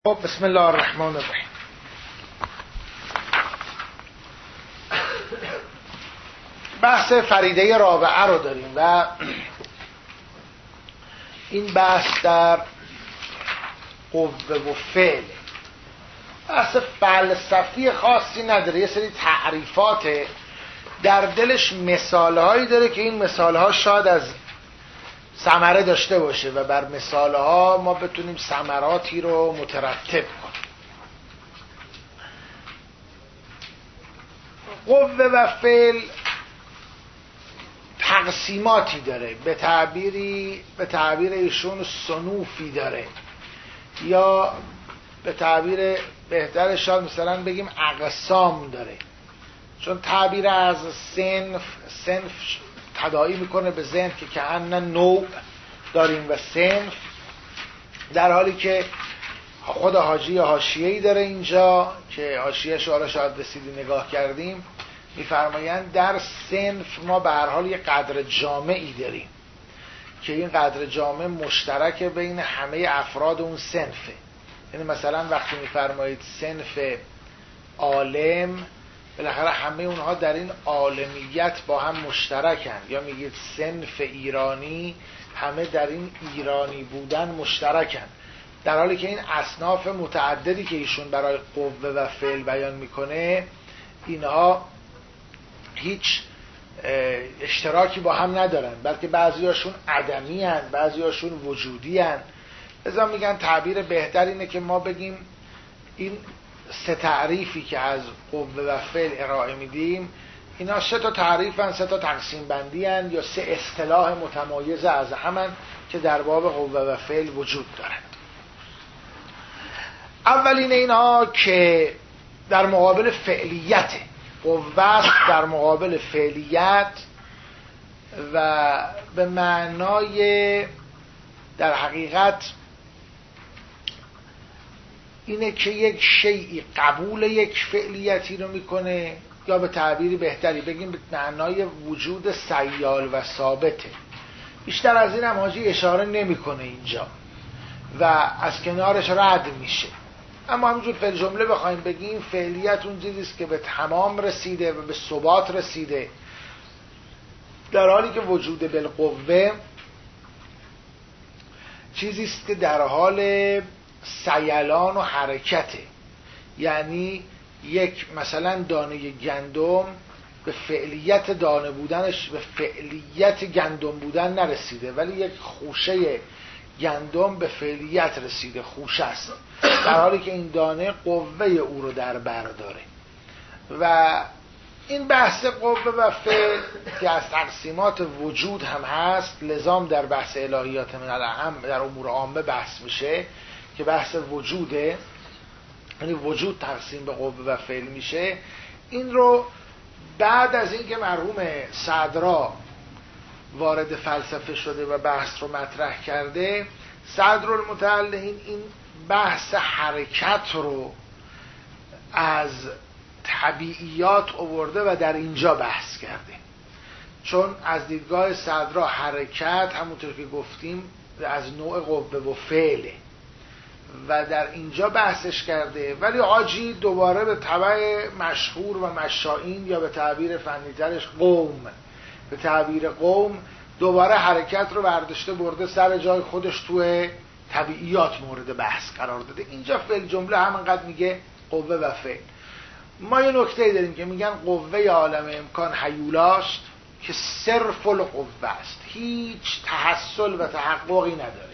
خب بسم الله الرحمن الرحیم. بحث فریده رابعه رو داریم و این بحث در قوه و فعل. بحث فلسفی خاصی نداره، یه سری تعریفاته، در دلش مثالهایی داره که این مثالها شاید از ثمره داشته باشه و بر مثالها ما بتونیم ثمراتی رو مترتب کنیم. قوه و فعل تقسیماتی داره، به تعبیر ایشون صنوفی داره، یا به تعبیر بهتر شاید مثلا بگیم اقسام داره، چون تعبیر از صنف تداعی میکنه به ذهن که کأن نوع داریم و صنف، در حالی که خود حاجی حاشیه‌ای داره اینجا که حاشیه‌اش رو شاید رسیدی نگاه کردیم، میفرمایند در صنف ما به هر حال یه قدر جامعی داریم که این قدر جامع مشترک بین همه افراد اون صنفه. یعنی مثلا وقتی میفرمایید صنف عالم، بالاخره همه اونها در این عالمیت با هم مشترکن، یا میگید صنف ایرانی، همه در این ایرانی بودن مشترکن، در حالی که این اصناف متعددی که ایشون برای قوه و فعل بیان میکنه اینها هیچ اشتراکی با هم ندارن، بلکه بعضیاشون عدمی هن، بعضیاشون وجودی هن. لذا میگن تعبیر بهتر اینه که ما بگیم این سه تعریفی که از قوه و فعل ارائه میدیم، اینا سه تا تعریفن، سه تا تقسیم بندی هن، یا سه اصطلاح متمایز از همن که در باب قوه و فعل وجود دارند. اولین اینها که در مقابل فعلیت، قوه در مقابل فعلیت و به معنای در حقیقت اینه که یک شیئی قبول یک فعلیتی رو میکنه، یا به تعبیری بهتری بگیم به معنای وجود سیال و ثابته. بیشتر از این هم حاجی اشاره نمیکنه اینجا و از کنارش رد میشه. اما همینجور فعل جمله بخوایم بگیم، فعلیت اون چیزیست که به تمام رسیده و به ثبات رسیده، در حالی که وجود بالقوه چیزیست که در حال سیلان و حرکته. یعنی یک مثلا دانه گندم به فعلیت دانه بودنش، به فعلیت گندم بودن نرسیده، ولی یک خوشه گندم به فعلیت رسیده، خوشه است، در حالی که این دانه قوه او رو در بر داره. و این بحث قوه و فعل که از تقسیمات وجود هم هست، لزام در بحث الهیات من الاهم در امور عامه بحث میشه که بحث وجوده، یعنی وجود تقسیم به قوه و فعل میشه. این رو بعد از اینکه مرحوم صدرا وارد فلسفه شده و بحث رو مطرح کرده، صدرالمتعلقین این بحث حرکت رو از طبیعیات آورده و در اینجا بحث کرده، چون از دیدگاه صدرا حرکت همونطور که گفتیم از نوع قوه و فعله و در اینجا بحثش کرده. ولی حاجی دوباره به تبع مشهور و مشائین، یا به تعبیر فنی‌ترش قوم، به تعبیر قوم دوباره حرکت رو برداشته برده سر جای خودش توی طبیعیات مورد بحث قرار داده. اینجا فعل جمله همینقدر میگه قوه و فعل. ما یه نکته داریم که میگن قوه عالم امکان هیولاست که صرف القوه است، هیچ تحصل و تحققی نداره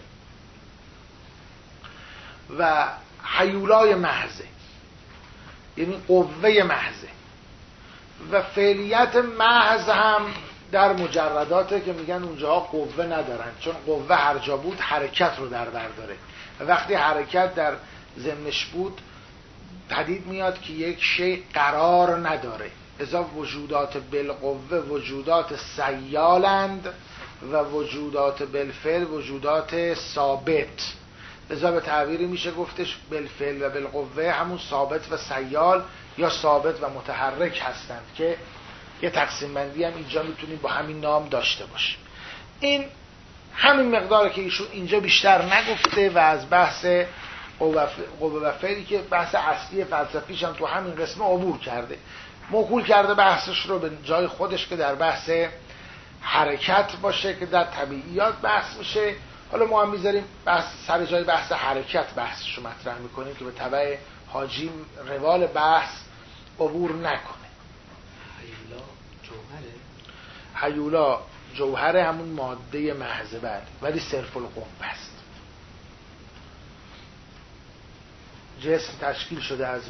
و هیولای محضه، یعنی قوه محضه. و فعلیت محض هم در مجرداته که میگن اونجاها قوه ندارن، چون قوه هر جا بود حرکت رو در بر داره و وقتی حرکت در ضمنش بود پدید میاد که یک شی قرار نداره. لذا وجودات بالقوه وجودات سیالند و وجودات بالفعل وجودات ثابت. لذا به تعبیری میشه گفتش بالفعل و بالقوه همون ثابت و سیال یا ثابت و متحرک هستند، که یه تقسیم بندی هم اینجا میتونیم با همین نام داشته باشیم. این همین مقداره که ایشون اینجا بیشتر نگفته و از بحث قوه و فعلی که بحث اصلی فلسفیش هم تو همین قسمه عبور کرده، موکول کرده بحثش رو به جای خودش که در بحث حرکت باشه که در طبیعیات بحث میشه. حالا ما هم میذاریم بحث سر جای بحث حرکت بحثش رو مطرح میکنیم که به تبع حاجی روال بحث عبور نکنه. هیولا جوهره همون ماده محض بعد، ولی صرف القوه است. جسم تشکیل شده از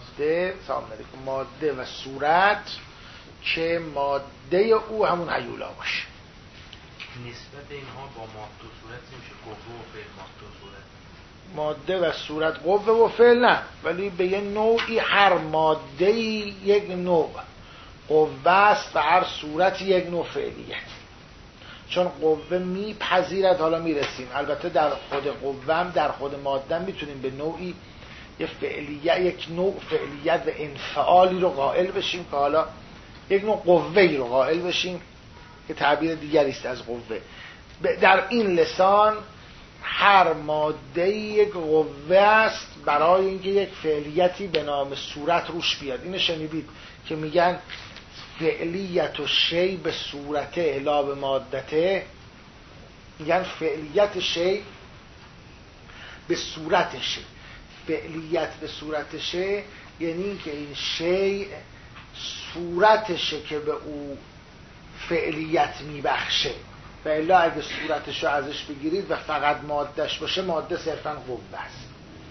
ماده و صورت که ماده او همون هیولا باشه. نسبت اینها با ماده و صورت میشه قوه و فعل. ماده و صورت قوه و فعل نه، ولی به یه نوعی هر ماده یک نوع قوه است و هر صورت یک نوع فعلیه. چون قوه میپذیرد، حالا میرسیم البته در خود قوه هم در خود ماده میتونیم به نوعی یک نوع فعلیت و انفعالی رو قائل بشیم که حالا یک نوع قوه‌ای رو قائل بشیم که تعبیر دیگری است از قوه. در این لسان هر ماده یک قوه است برای اینکه یک فعلیتی به نام صورت روش بیاد. اینو شنیدید که میگن فعلیت و شی به صورته الا به مادته، میگن فعلیت شی به صورتشه. فعلیت به صورتشه یعنی اینکه این شی صورتشه که به او فعلیت میبخشه، و الا اگه صورتش رو ازش بگیرید و فقط مادهش باشه، ماده صرفا قوه است.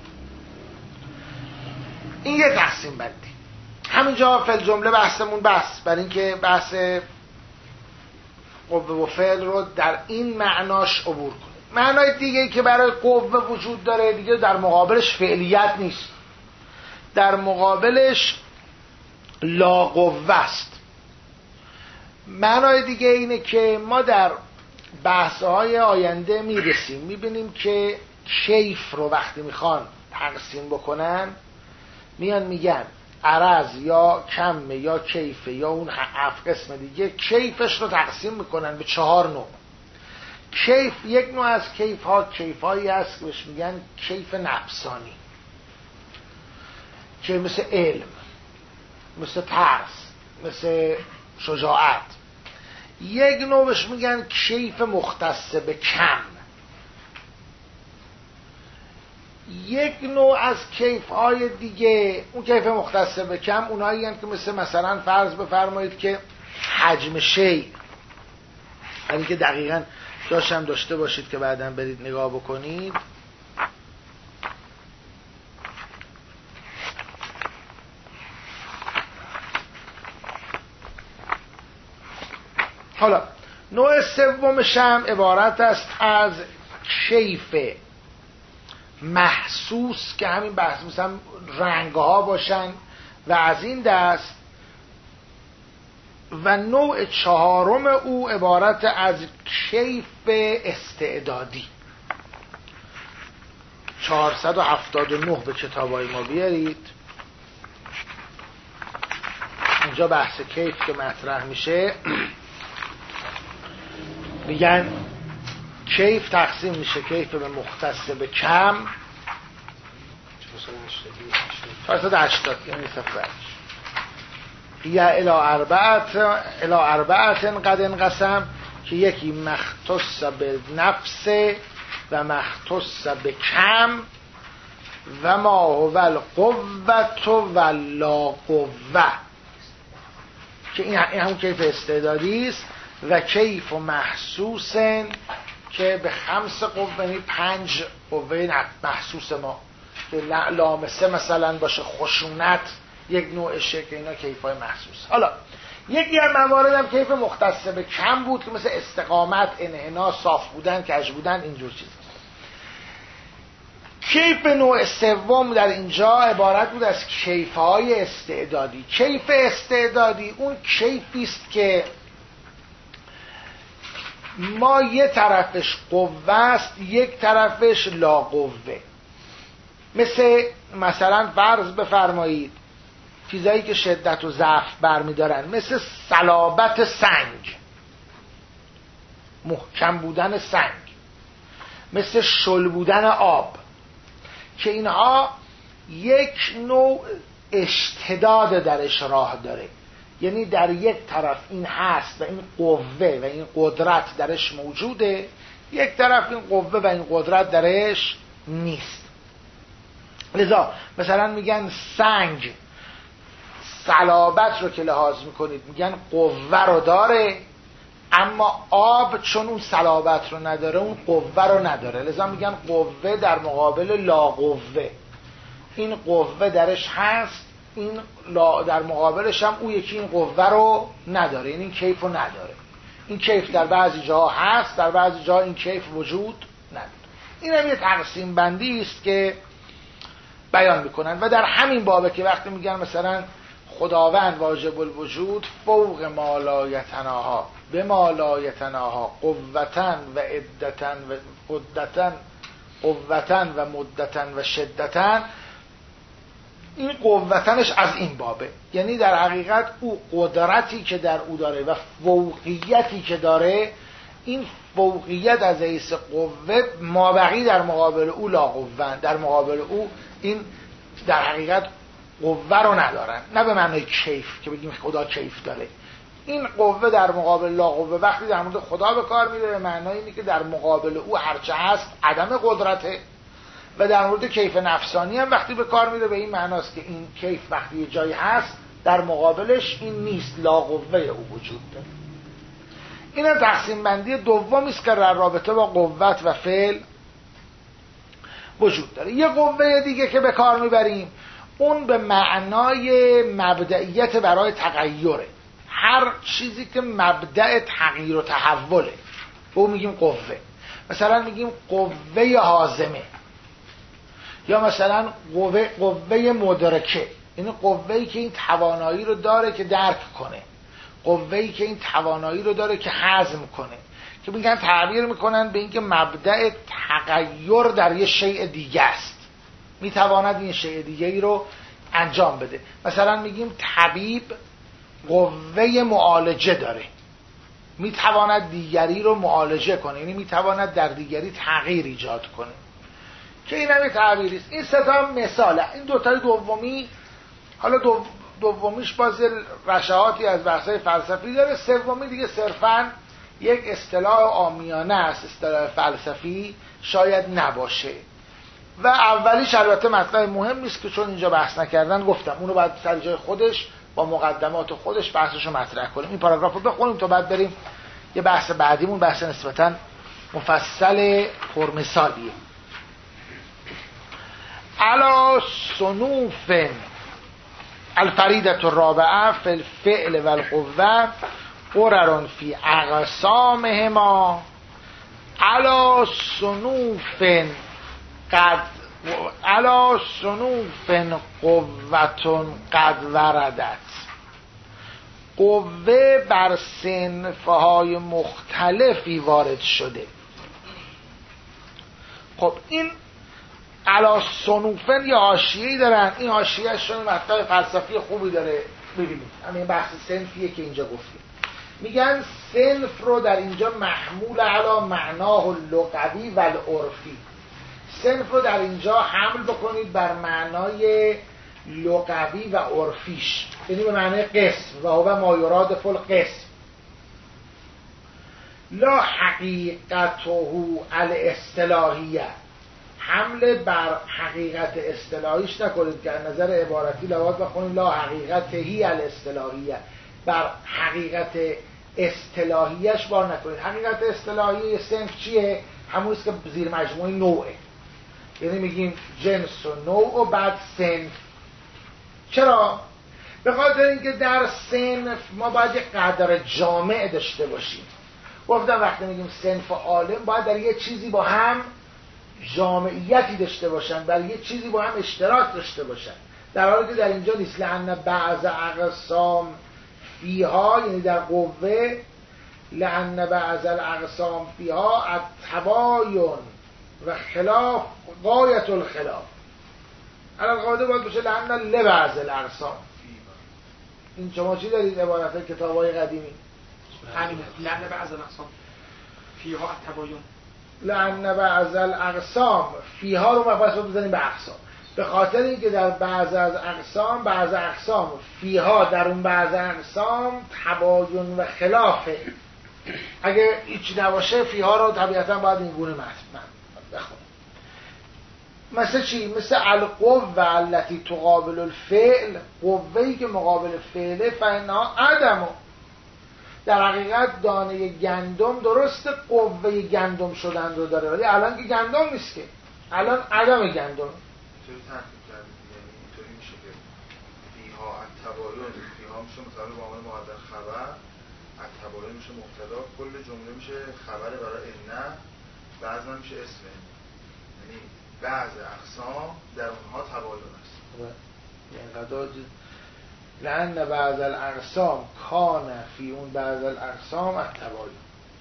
این یه تقسیم بندی. همینجا فعل جمله بحثمون بس بر اینکه بحث قوه و فعل رو در این معناش عبور کنه. معنای دیگه‌ای که برای قوه وجود داره دیگه در مقابلش فعلیت نیست، در مقابلش لا قوه است. معنای دیگه اینه که ما در بحث‌های آینده میرسیم میبینیم که کیف رو وقتی میخوان تقسیم بکنن میان میگن عرض یا کم یا کیف یا اون 7 قسم دیگه، کیفش رو تقسیم میکنن به 4 نوع. کیف یک نوع از کیف‌هایی هست که بهش میگن کیف نفسانی، که مثل علم، مثل ترس، مثل شجاعت. یک نوع بهش میگن کیف مختص به کم. یک نوع از کیف‌های دیگه، اون کیف مختص به کم، اونایی هستند که مثلا فرض بفرمایید که حجم شی، همین که دقیقاً داشتم داشته باشید که بعداً برید نگاه بکنید. حالا نوع سومش هم عبارت است از کیف محسوس که همین بحث مثلا رنگ ها باشن و از این دست. و نوع چهارم او عبارت از کیف استعدادی. 479 به کتابای ما بیارید. اینجا بحث کیف که مطرح میشه، میگن کیف تقسیم میشه کیف به مختص به کم 480 یعنی صفر یا الی اربعت قد انقسم، که یکی مختص به نفس و مختص به کم و ما هو القوة و لا قوة، که این همون کیف استعدادی است. و کیف و محسوس که به 5 قوه، یعنی 5 قوه محسوس ما که لامسه مثلا باشه، خشونت یک نوعشه، که اینا کیفای محسوس. حالا یکی از موارد هم کیف مختص به کم بود که مثل استقامت، انحنا، صاف بودن، کج بودن، اینجور چیزا. کیف نوع سوم در اینجا عبارت بود از کیف‌های استعدادی. کیف استعدادی اون کیفی است که ما یه طرفش قوه است، یک طرفش لا قوه. مثلا فرض بفرمایید چیزایی که شدت و ضعف برمیدارن، مثل صلابت سنگ، محکم بودن سنگ، مثل شل بودن آب. که اینها یک نوع اشتداد درش راه داره، یعنی در یک طرف این هست و این قوه و این قدرت درش موجوده، یک طرف این قوه و این قدرت درش نیست. لذا مثلا میگن سنگ صلابت رو که لحاظ میکنید میگن قوه رو داره، اما آب چون اون صلابت رو نداره اون قوه رو نداره، لذا میگن قوه در مقابل لا قوه. این قوه درش هست، این در مقابلش هم اون یکی این قوه رو نداره، یعنی این کیف رو نداره. این کیف در بعضی جاها هست، در بعضی جاها این کیف وجود نداره. این هم یه تقسیم بندی است که بیان میکنن و در همین بابه که وقتی میگن مثلا خداوند واجب الوجود فوق ما لا یتناها به ما لا یتناها قوتن و عدتن و قوتن و مدتن و شدتن، این قوتنش از این بابه، یعنی در حقیقت او قدرتی که در او داره و فوقیتی که داره، این فوقیت از حیث قوه مابقی در مقابل او لا قوه، در مقابل او این در حقیقت قوه رو ندارن، نه به معنی کیف که بگیم خدا کیف داره. این قوه در مقابل لا قوه وقتی در مورد خدا به کار میره به معنای اینه که در مقابل او هرچه هست عدم قدرته، و در مورد کیف نفسانی هم وقتی به کار میره به این معناست که این کیف وقتی یه جایی هست در مقابلش این نیست، لا قوه او وجود داره. این هم تقسیم بندی دومی است که در رابطه با قوت و فعل وجود داره. یه قوه دیگه که به کار میبریم اون به معنای مبدئیت برای تغییره، هر چیزی که مبدأ تغییر و تحوله به اون میگیم قوه. مثلا میگیم قوه حازمه، یا مثلا قوه مدرکه، این قوه‌ای که این توانایی رو داره که درک کنه، قوه‌ای که این توانایی رو داره که هضم کنه، که میگن تعبیر میکنن به اینکه مبدأ تغییر در یه شیء دیگه است، میتواند این شیء دیگه ای رو انجام بده. مثلا میگیم طبیب قوه معالجه داره، میتواند دیگری رو معالجه کنه، یعنی میتواند در دیگری تغییر ایجاد کنه، که این هم یه تعبیری است. این سه تا مثاله. این دو تا دومی، حالا دومیش باز رشاهاتی از بحث‌های فلسفی داره، سومی دیگه صرفاً یک اصطلاح عامیانه است، اصطلاح فلسفی شاید نباشه. و اولیش البته مطلب مهمی است که چون اینجا بحث نکردن گفتم اونو باید سر جای خودش با مقدمات خودش بحثشو مطرح کنیم. این پاراگرافو بخونیم تا بعد بریم یه بحث بعدیمون، بحث نسبتاً مفصل پرمثالیه. علا صنوف الفریدة الرابعه فی الفعل و القوه قرر فی اقسامهما علا صنوف قوة قد وردت. قوه بر صنفهای مختلفی وارد شده. خب این علا صنوفن یا حاشیه‌ای دارن، این حاشیه‌اش رو مطلب فلسفی خوبی داره. ببینید همین بحث صنفیه که اینجا گفتیم. میگن صنف رو در اینجا محمول علا معناه اللغوی و العرفی، صنف رو در اینجا حمل بکنید بر معنای لغوی و عرفیش، یعنی به معنای قسم، و هو ما یراد فی القسم لا حقیقته الاصطلاحیه. حمله بر حقیقت اصطلاحیش نکنید که از نظر عبارتی لواط بخونید لا حقیقته الاصطلاحیه، بر حقیقت اصطلاحیش بار نکنید. حقیقت اصطلاحی صنف چیه؟ همونیست که زیر مجموعه نوعه، یعنی میگیم جنس و نوع و بعد صنف. چرا؟ به خاطر اینکه در صنف ما باید یک قدر جامع داشته باشیم. گفتم وقتی میگیم صنف و عالم باید در یه چیزی با هم جامعیتی داشته باشن، در یه چیزی با هم اشتراک داشته باشن، در حالی که در اینجا نیست. لأن بعض اقسام فیها، یعنی در قوه، لأن بعض الاقسام فیها التباین و خلاف غایت الخلاف. الان قاعده باید باشه لأن لبعض الاقسام. این شما چی دارید عبارت کتاب‌های قدیمی؟ همین لأن بعض الاقسام فیها التباین. لأن بعض الاقسام فیها رو مفصل بزنیم به اقسام، به خاطر اینکه در بعض از اقسام فیها در اون بعض اقسام تباین و خلافه. اگه هیچی نباشه فیها رو طبیعتا باید این گونه بخونیم. مثل چی؟ مثل القوه التي تقابل الفعل، قوه‌ای که مقابل فعله، فإنها عدم. در حقیقت دانه گندم درست قوه گندم شدن رو داره، ولی الان که گندم نیست، که الان عدم گندم. اینطوری تحقیق کردید، یعنی اینطوری میشه که فیها التباین، فیها میشه مثلا به عنوان مقدر خبر، التباین میشه مبتدا، کل جمله میشه خبر برای ان، بعضا میشه اسم، یعنی بعض اقسام در اونها تباین است. یعنی لأن بعض الاقسام کان فی اون بعض الاقسام التباین.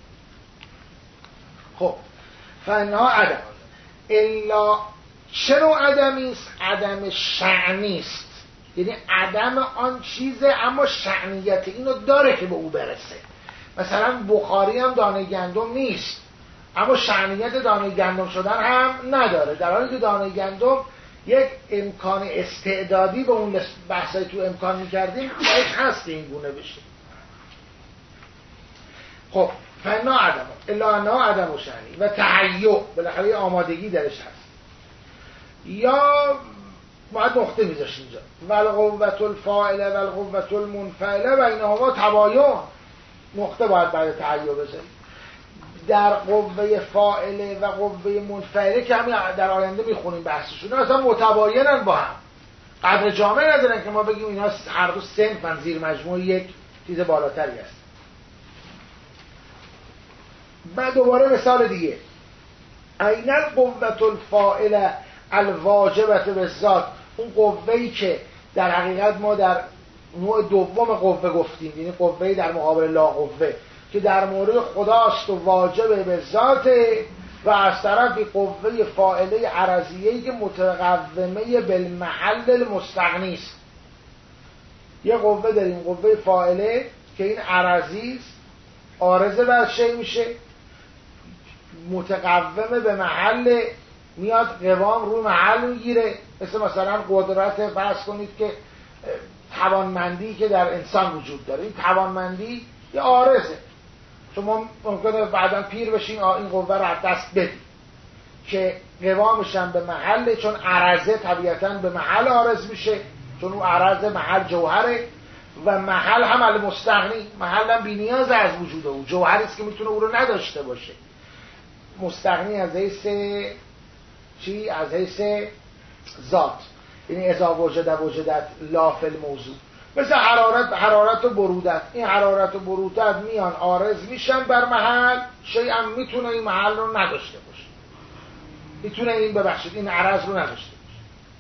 خب فإنها عدم، الا چرا عدمی است؟ عدم شأنی است، یعنی عدم آن چیزه اما شأنیت اینو داره که به او برسه. مثلا بخاری هم دانه گندم نیست اما شأنیت دانه گندم شدن هم نداره، در حالی که دانه گندم یک امکان استعدادی به اون بحثای تو امکان میکردیم باید هست این گونه بشه. خب فنا عدم الا انا عدم و شأنی و تهیع، بالاخره آمادگی درش هست. یا باید نقطه میذاش اینجا، والقوة الفاعله والقوة المنفعله بینهما تباین، نقطه باید بعد تهیع بذاریم. در قوه فاعله و قوه منفعله که همین در آینده میخونیم بحثشون، اصلا متباینن با هم، قدر جامع ندارن که ما بگیم اینا هر دو صنفن، زیر مجموع یک چیز بالاتری است. بعد دوباره مثال دیگه، این القوة الفاعله الواجبه بالذات، اون قوه‌ای که در حقیقت ما در نوع دوم قوه گفتیم، یعنی قوه‌ای در مقابل لا قوه که در مورد خداست و واجب به ذاته، و از طرفی قوه فاعله عرضیه‌ای که متقومه بالمحل المستغنی است. یه قوه داریم قوه فاعله که این عرضی است، عارضه بر شی میشه، متقومه به محل، میاد قوام روی محل میگیره، مثلا قدرت فرض کنید که توانمندی که در انسان وجود داره، این توانمندی یه عارضه، شما ممکنه بعدا پیر بشین این قوه رو از دست بدید که قوامش هم به محله، چون عرضه طبیعتاً به محل عارض میشه، چون اون عرضه محل جوهره و محل هم المستغنی، محل هم بی نیاز از وجود او، جوهری است که میتونه او رو نداشته باشه. مستغنی از حیث چی؟ از حیث ذات، یعنی اذا وجدت لا فی الموضوع. مثل حرارت و برودت، این حرارت و برودت میان عارض میشن بر محل، شیء هم میتونه این محل رو نداشته باشه، میتونه این ببخشید این عرض رو نداشته باشه.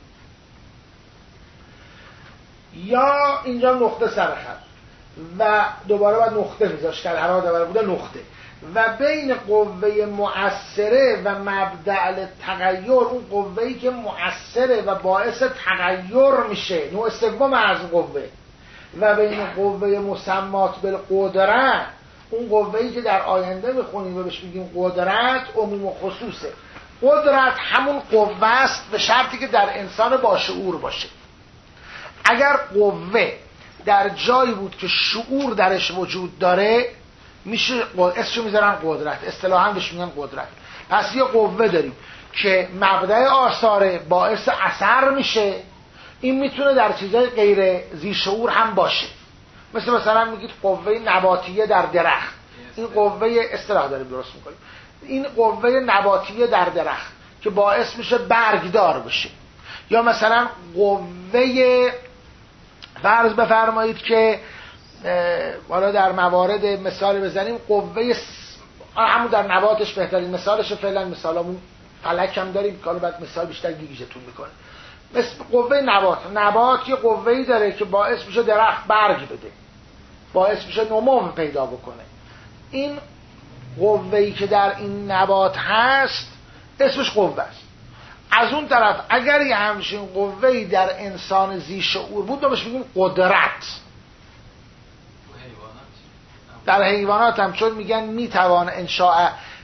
یا اینجا نقطه سرخط و دوباره باید نقطه میذاشت که حرارت و برودت نقطه، و بین قوه مؤثره و مبدأ تغییر، اون قوه‌ای که مؤثره و باعث تغییر میشه، نوع سوم از قوه، و بین قوه مسمات بالقدرت، اون قوه‌ای که در آینده میخونیم و بهش میگیم قدرت، عموم و خصوصه. قدرت همون قوه است به شرطی که در انسان با شعور باشه. اگر قوه در جایی بود که شعور درش وجود داره میشه اسمشو میذارن قدرت، اصطلاحاً بهش میگن قدرت. پس یه قوه داریم که مبدأ آثاره، باعث اثر میشه، این میتونه در چیزای غیر ذی شعور هم باشه، مثلا میگید قوه نباتیه در درخت، این قوه اصطلاح داریم درست میکنیم، این قوه نباتیه در درخت که باعث میشه برگدار بشه. یا مثلا قوه فرض بفرمایید که حالا در موارد مثال بزنیم، قوه همون در نباتش بهترین مثالش، فعلا مثالمون فلک هم داریم که حالا بعد مثال بیشتر گیجتون میکنه. مثل قوه نبات یه قوه‌ای داره که باعث میشه درخت برگ بده، باعث میشه نمو پیدا بکنه. این قوه‌ای که در این نبات هست اسمش قوه است. از اون طرف اگر یه همچین قوه‌ای در انسان ذی شعور بود، ما بهش میگیم قدرت. در حیوانات هم چون میگن میتوان انشاء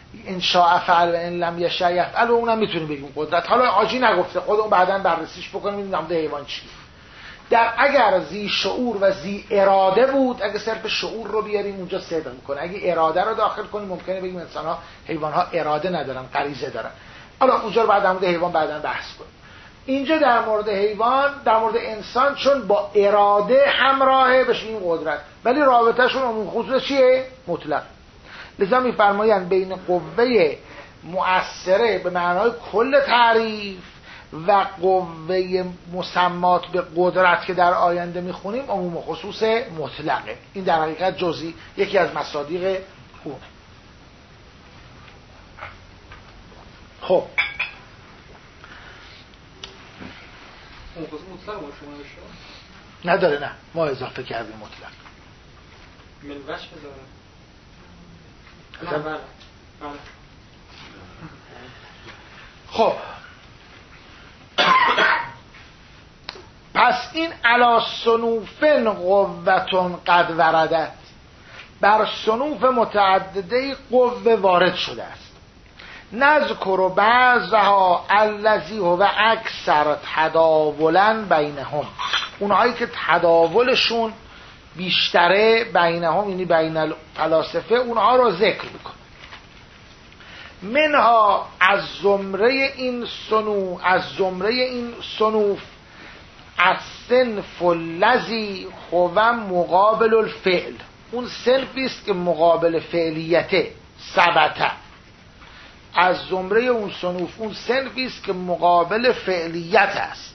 ان شاء فعل و ان لم یشاء یفعل، و اونم میتونیم بگیم قدرت. حالا حاجی نگفته، خودمون بعداً بررسیش بکنیم ببینیم نام حیوان چیه. در اگر ذی شعور و ذی اراده بود، اگه صرف شعور رو بیاریم اونجا صدق میکنه. اگه اراده رو داخل کنیم ممکنه بگیم انسان‌ها حیوان‌ها اراده ندارن، غریزه دارن. حالا اونجا رو بعد در مورد حیوان بعداً بحث کنیم. اینجا در مورد حیوان، در مورد انسان چون با اراده همراهه بهش میگیم قدرت، ولی رابطه‌شون عموم خصوص چیه؟ مطلق. لذا می‌فرمایند بین قوه مؤثره به معنای کل تعریف و قوه مسمات به قدرت که در آینده میخونیم عموم و خصوص مطلقه. این در حقیقت جزئی یکی از مصادیق اونه. خب مطلق ما شما بشه؟ نداره، نه ما اضافه کردیم مطلق. من وش بذاره. بله. خب پس این علا صنوفن قوتون قد وردت، بر صنوف متعدده قوه وارد شده است. نذکر بعضها الذی هو اکثر تداولا بینهم، اونهایی که تداولشون بیشتره بینهم یعنی بین الفلاسفه، اونها رو ذکر میکن. منها از زمره این صنوف از صنف الذی هو مقابل الفعل، اون صنفی است که مقابل فعلیته ثبته. از زمره اون صنوف اون صنفی است که مقابل فعلیت است.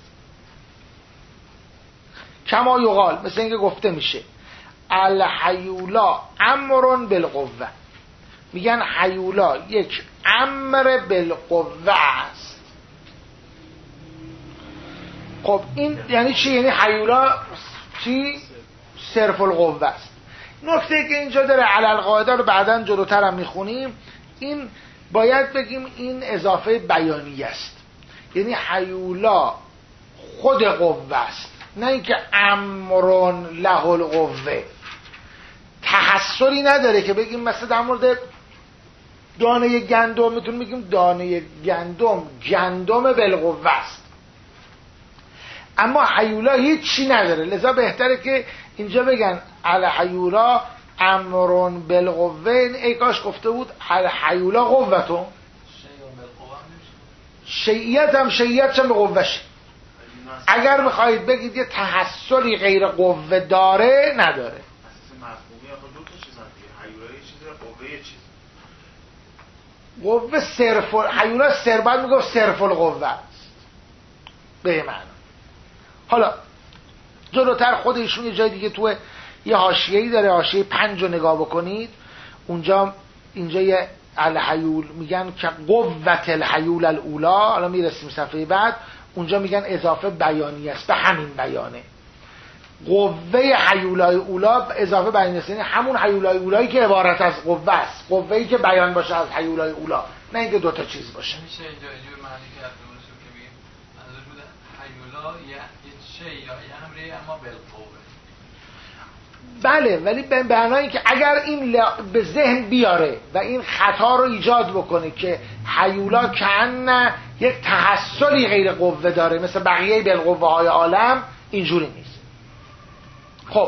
کما یقال، مثل اینکه گفته میشه الحیولا امر بالقوه، میگن حیولا یک امر بالقوه است. خب این یعنی چی؟ یعنی حیولا چی؟ صرف القوه است. نکته که اینجا داره علل قاعده رو بعداً جلوتر هم میخونیم، این باید بگیم این اضافه بیانیه است، یعنی حیولا خود قوه است، نه اینکه امرون له القوه. تحصلی نداره که بگیم مثلا در مورد دانه گندم میتونیم بگیم دانه گندم بالقوه است، اما حیولا هیچ چی نداره. لذا بهتره که اینجا بگن الحیولا امرون بالقوه، ای کاش گفته بود الحیولا قوتون. شیعیت هم به قوهشه. اگر میخواهید بگید یه تحصلی غیر قوه داره، نداره. قوه صرف حیولا باید میگفت صرف القوه است به معنی. حالا جلوتر خود ایشون یه جای دیگه تو یه حاشیه‌ای داره، حاشیه 5 رو نگاه بکنید، اینجا یه الحیول میگن که قوت الحیول الاولا، حالا میرسیم صفحه بعد، اونجا میگن اضافه بیانی است به همین بیانه. قوه حیولای اولا اضافه بیانی است، یعنی همون حیولای اولایی که عبارت از قوه است، قوه‌ای که بیان باشه از حیولای اولا، نه اینکه دوتا چیز باشه. میشه اینجا معنی کرد درسته که میگیم منظور بود حیولا یه شی یا یه امری اما بالقوه. بله، ولی به معنای که اگر این به ذهن بیاره و این خطا رو ایجاد بکنه که حیولا کأن یک تحصلی غیر قوه داره مثل بقیه بالقوه های عالم، اینجوری نیست. خب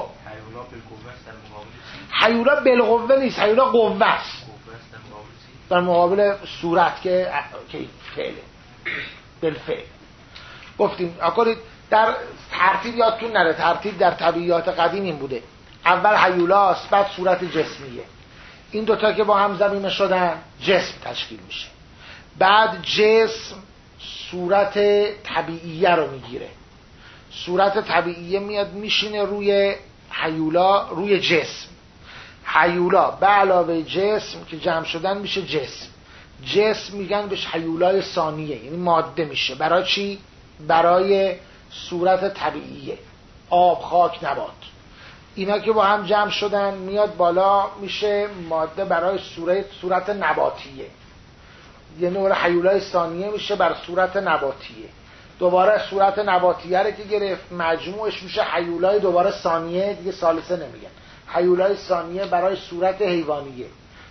حیولا بالقوه نیست، حیولا قوه است در مقابل صورت که فعله بالفعل. گفتیم اکورید در ترتیب یادتون نره، ترتیب در طبیعیات قدیم این بوده، اول حیولاست بعد صورت جسمیه، این دوتا که با هم ضمیمه شدن جسم تشکیل میشه، بعد جسم صورت طبیعیه رو میگیره، صورت طبیعیه میاد میشینه روی حیولا، روی جسم، حیولا به علاوه جسم که جمع شدن میشه جسم میگن بهش حیولای ثانیه، یعنی ماده میشه. برای چی؟ برای صورت طبیعیه، آب، خاک، نبات، اینا که با هم جمع شدن میاد بالا میشه ماده برای صورت نباتیه، یه نوع حیولای ثانیه میشه بر صورت نباتیه، دوباره صورت نباتیه رو که گرفت مجموعش میشه حیولای دوباره ثانیه، دیگه ثالثه نمیگن، حیولای ثانیه برای صورت حیوانیه،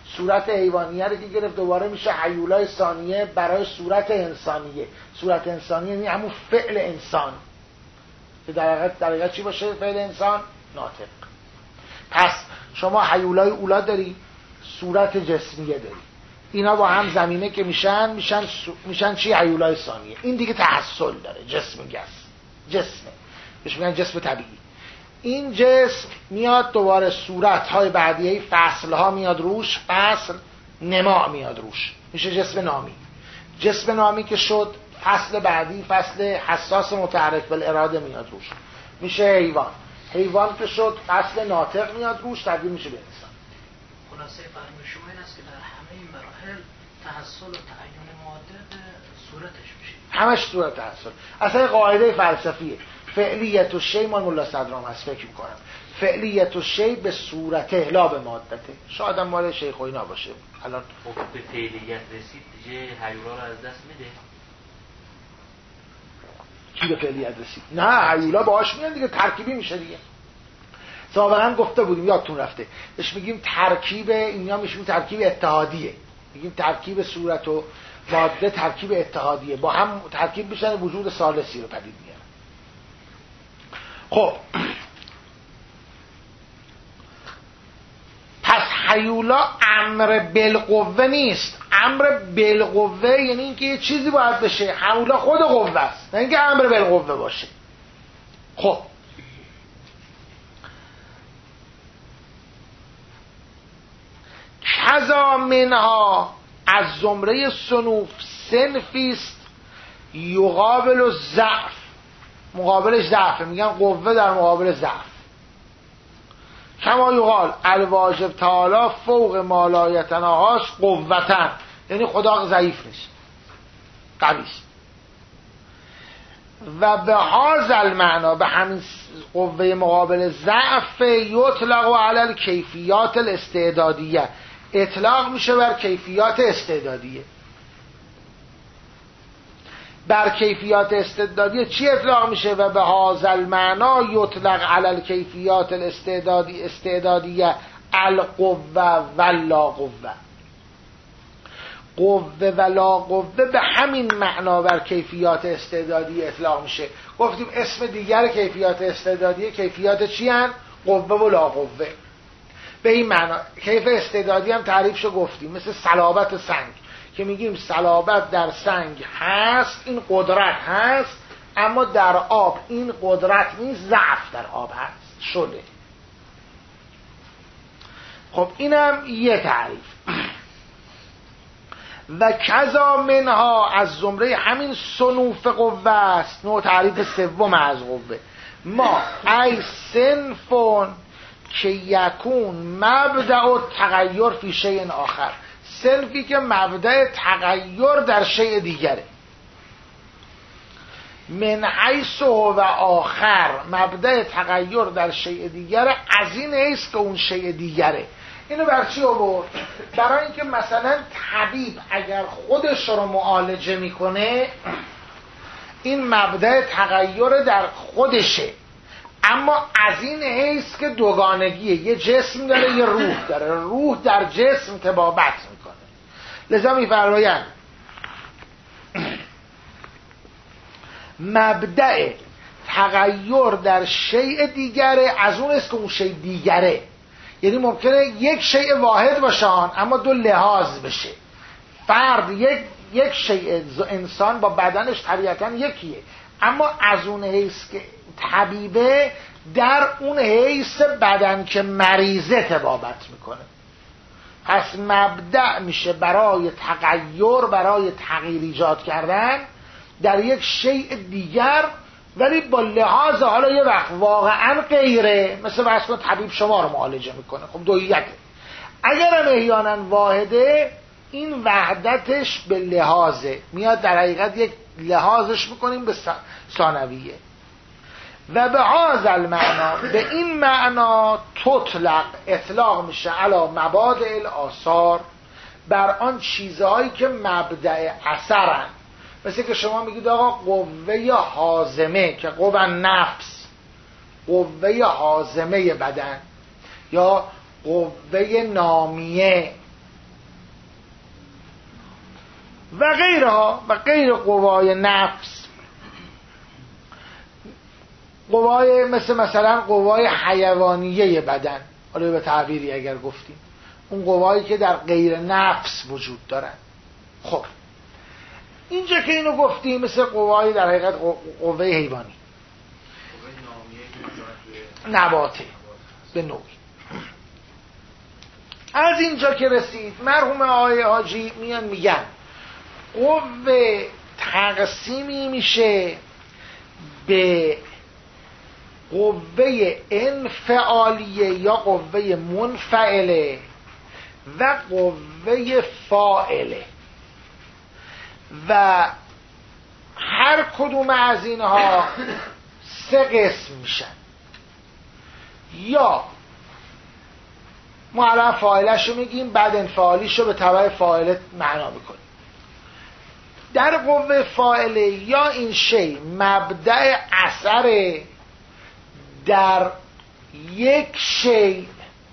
صورت حیوانیه رو که گرفت دوباره میشه هیولای ثانیه برای صورت انسانیه. صورت انسانیه یعنی همون فعل انسان که در حقیقت چی باشه؟ فعل انسان ناطق. پس شما هیولای اولا داری، صورت جسمیه داری، اینا با هم زمینه که میشن چی؟ هیولای ثانیه. این دیگه تحصل داره، جسمی است، جسمه، بهش میگن جسم طبیعی. این جسم میاد دوباره صورت‌های بعدیه، فصل‌ها میاد روش، فصل نما میاد روش، میشه جسم نامی. جسم نامی که شد، فصل بعدی فصل حساس متحرک بالاراده میاد روش، میشه حیوان. حیوان که شد، فصل ناطق میاد روش، تبدیل میشه به انسان. خلاصه فرم شما این است که در همه این مراحل تحصل و تعین ماده به صورتش میشه، همش صورت تحصل. اصلا قاعده فلسفیه، فعلیت و شی مال ملا صدرام هست فکر میکنم، فعلیت و شی به صورته لا به مادته. شاید هم مال شیخ و اینا باشه. الان به فعلیت رسید دیگه هیولا رو از دست میده. کی به فعلیت رسید؟ نه، هیولا باهاش میان دیگه، ترکیبی میشه دیگه. سابقا گفته بودیم، یادتون رفته، بهش میگیم ترکیب، اینا میشیم ترکیب اتحادیه، میگیم ترکیب صورت و ماده ترکیب اتحادیه، با هم ترکیب میشن، وجود ثالثی رو پدید میارن. خب پس هیولا امر بالقوه نیست. امر بالقوه یعنی اینکه یه چیزی باید بشه، هیولا خود قوه است، نه اینکه امر بالقوه باشه. خب کذا منها از زمره صنوف صنفیست یقابل الضعف، مقابلش ضعف، میگن قوه در مقابل ضعف. کما یقال الواجب تعالی فوق ما لا یتناهاش قوتن، یعنی خدا ضعیف نیست، قوی است. و به هذا المعنا، به همین قوه مقابل ضعف، یطلق علی الکیفیات الاستعدادیه، اطلاق میشه بر کیفیات استعدادیه. بر کیفیات استعدادیه چی اطلاق میشه؟ و به هذا المعنا یطلق علی الکیفیات الاستعدادیه القوه و لا قوه. قوه و لا قوه به همین معنا بر کیفیات استعدادی اطلاق میشه. گفتیم اسم دیگر کیفیات استعدادی کیفیات چی هن؟ قوه و لا قوه. به این معنا کیف استعدادی هم تعریفشو گفتیم، مثل صلابت سنگ که میگیم صلابت در سنگ هست، این قدرت هست، اما در آب این قدرت نیست، ضعف در آب هست، شده. خب اینم یه تعریف. و کذا منها از زمره همین صنوف قوه است، نوع تعریف سوم از قوه. ما ای صنفون که یکون مبدأ تغییر فی شیء آخر، صنفی که مبدأ تغییر در شیء دیگره. من حیث و آخر، مبدأ تغییر در شیء دیگره، از این حیث که اون شیء دیگره. اینو بر چی آورد؟ برای اینکه مثلا طبیب اگر خودش رو معالجه میکنه، این مبدأ تغییر در خودشه، اما از این حیث که دوگانگیه، یه جسم داره یه روح داره، روح در جسم تبابت میکنه. لذا میفرمایند مبدأ تغییر در شیء دیگره، از اون است که اون شیء دیگره. یعنی ممکنه یک شیء واحد باشه اما دو لحاظ بشه. فرد یک شیء، انسان با بدنش طبیعتا یکیه، اما از اون حیث که طبیبه در اون حیث بدن که مریضه تبابت میکنه. پس مبدأ میشه برای تغییر، برای تغییر ایجاد کردن در یک شیء دیگر، ولی با لحاظ حالا یه وقت واقعا غیره، مثل واسه کن طبیب شما رو معالجه میکنه، خب دوییته. اگر هم احیانا واحده، این وحدتش به لحاظه، میاد در حقیقت یک لحاظش میکنیم به ثانویه. و به هذا المعنا، به این معنا تطلق، اطلاق میشه علی مبادئ الاثار، بر آن چیزهایی که مبدأ اثرن. مثل که شما میگید آقا قوه هاضمه که قوه نفس، قوه هاضمه بدن، یا قوه نامیه و غیرها و غیر قوای نفس، قوای مثلا قوای حیوانیه بدن، حالا به تعبیری اگر گفتیم اون قوایی که در غیر نفس وجود دارن. خب اینجا که اینو گفتیم مثل قوای در حقیقت قوه حیوانی، نباته به نوعی. از اینجا که رسید مرحوم آقای حاجی میان میگن قوه تقسیمی میشه به قوه انفعالیه یا قوه منفعله و قوه فاعله، و هر کدوم از اینها 3 قسم میشن. یا ما الان فاعلش رو میگیم، بعد انفعالیش رو به تبع فاعله معنا میکنیم. در قوه فاعله یا این شی مبدأ اثر در یک شی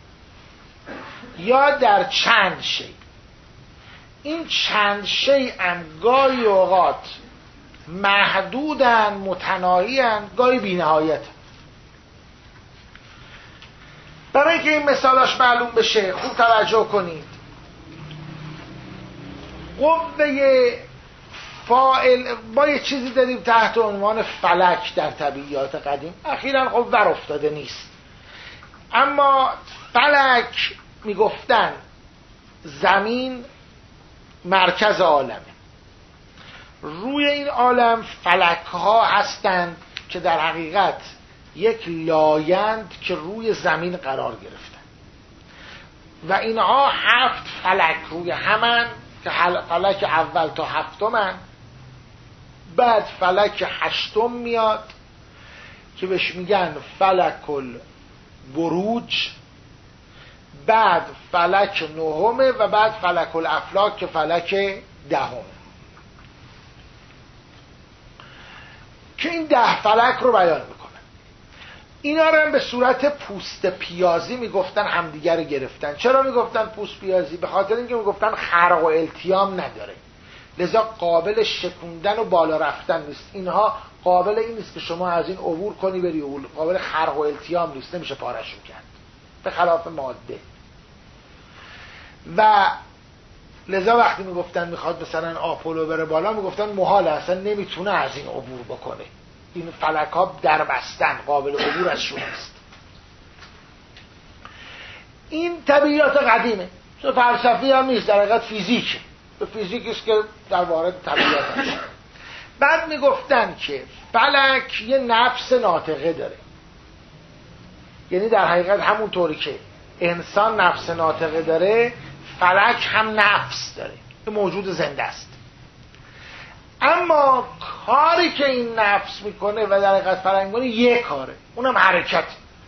یا در چند شی. این چند شی هم گاهی اوقات محدودن، متناهی‌اند، گاهی بی‌نهایت. برای اینکه این مثالاش معلوم بشه خوب توجه کنید. قوه فاعل با یه چیزی داریم تحت عنوان فلک در طبیعیات قدیم، اخیراً خب ور افتاده نیست، اما فلک میگفتن زمین مرکز عالمه، روی این عالم فلک ها هستند که در حقیقت یک لایند که روی زمین قرار گرفتن و اینها 7 فلک روی همن که فلک اول تا 7م، بعد فلک 8م میاد که بهش میگن فلک البروج، بعد فلک 9 و بعد فلک الافلاک که فلک 10، که این 10 فلک رو بیان میکنن. اینا رو هم به صورت پوست پیازی میگفتن، همدیگر رو گرفتن. چرا میگفتن پوست پیازی؟ به خاطر اینکه میگفتن خرق و التیام نداره، لذا قابل شکوندن و بالا رفتن نیست. اینها قابل این نیست که شما از این عبور کنی بری عبور، قابل خرق و التیام نیست، نمیشه پارشون کرد، به خلاف ماده. و لذا وقتی میگفتن میخواد مثلا آپولو بره بالا، میگفتن محاله، اصلا نمیتونه از این عبور بکنه، این فلک ها در بستن، قابل عبور ازشون نیست. این طبیعیات قدیمه، چون فلسفی هم نیست، در حقیقت فیزیکه، به فیزیک است که در وارد طبیعت هست. بعد میگفتن که فلک یه نفس ناطقه داره، یعنی در حقیقت همون طوری که انسان نفس ناطقه داره، فلک هم نفس داره، یه موجود زنده است. اما کاری که این نفس میکنه و در حقیقت فلک میکنه یه کاره، اونم حرکت.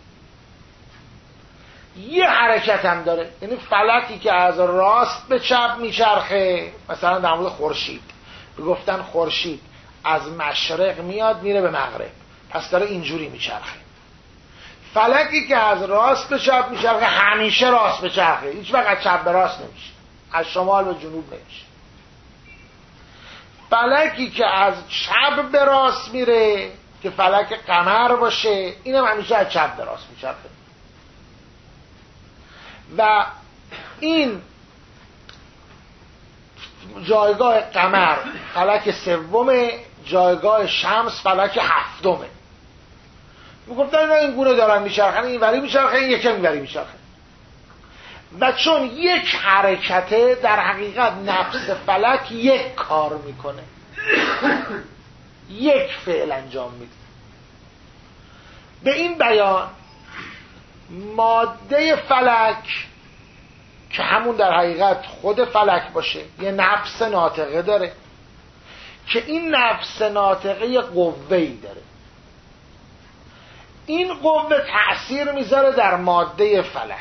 یه حرکت هم داره، یعنی فلکی که از راست به چپ میچرخه، مثلا در مورد خورشید بگفتن خورشید از مشرق میاد میره به مغرب، پس داره اینجوری میچرخه. فلکی که از راست به چپ میچرخه همیشه راست به چرخه، هیچ وقت چپ به راست نمیشه، از شمال به جنوب نمیشه. فلکی که از چپ به راست میره که فلک قمر باشه، اینم همیشه از چپ به راست میچرخه. و این جایگاه قمر فلک 3، جایگاه شمس فلک 7. میگفتن اینا این گونه دارن میچرخن، این وری میچرخه، این یکی وری میچرخه. و چون یک حرکته، در حقیقت نفس فلک یک کار میکنه، یک فعل انجام میده. به این بیان ماده فلک که همون در حقیقت خود فلک باشه، یه نفس ناطقه داره که این نفس ناطقه قوه‌ای داره. این قوه تأثیر میذاره در ماده فلک،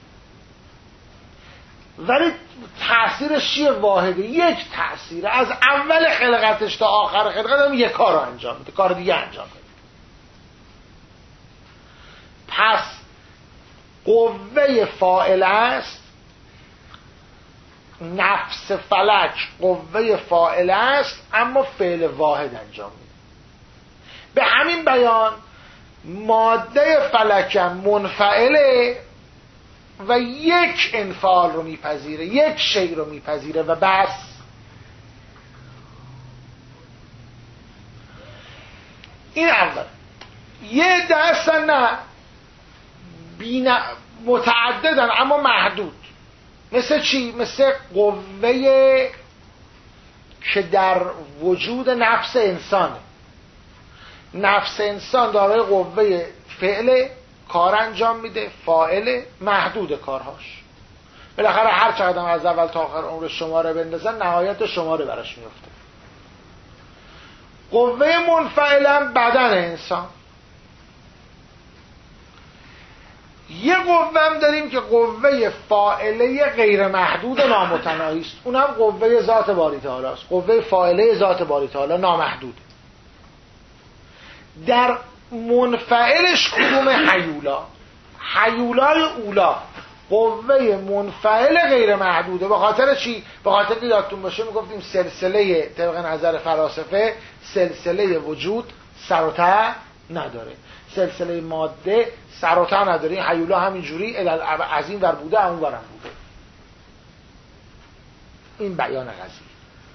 ولی تأثیرش چیه؟ واحده، یک تأثیره، از اول خلقتش تا آخر خلقت هم یک کار رو انجام میده، کار دیگه انجام میده. پس قوه فاعله است نفس فلک قوه فاعله است اما فعل واحد انجام میده. به همین بیان ماده فلکم منفعله و یک انفعال رو میپذیره، یک شی رو میپذیره و بس. این اول. یه دستن نه متعددن اما محدود. مثل چی؟ مثل قوه که در وجود نفس انسانه. نفس انسان دارای قوه فعل، کار انجام میده، فاعل، محدود کارهاش. بالاخره هر چقدر از اول تا آخر عمر شماره بندازن نهایت شماره براش میفته. قوه منفعلم بدن انسان. یه قوه هم داریم که قوه فاعله غیر محدود نامتناهی است. اونم قوه ذات باری تعالی است. قوه فاعله ذات باری تعالی نامحدود. در منفعلش کدوم؟ حیولا. حیولای اولا قوه منفعل غیر محدوده. به خاطر چی؟ به خاطر که یادتون باشه میگفتیم سلسله طبق نظر فلاسفه سلسله وجود سر و ته نداره، سلسله ماده سر و ته نداره. این حیولا همینجوری از این ور بوده اون ورم بوده. این بیان قضیه.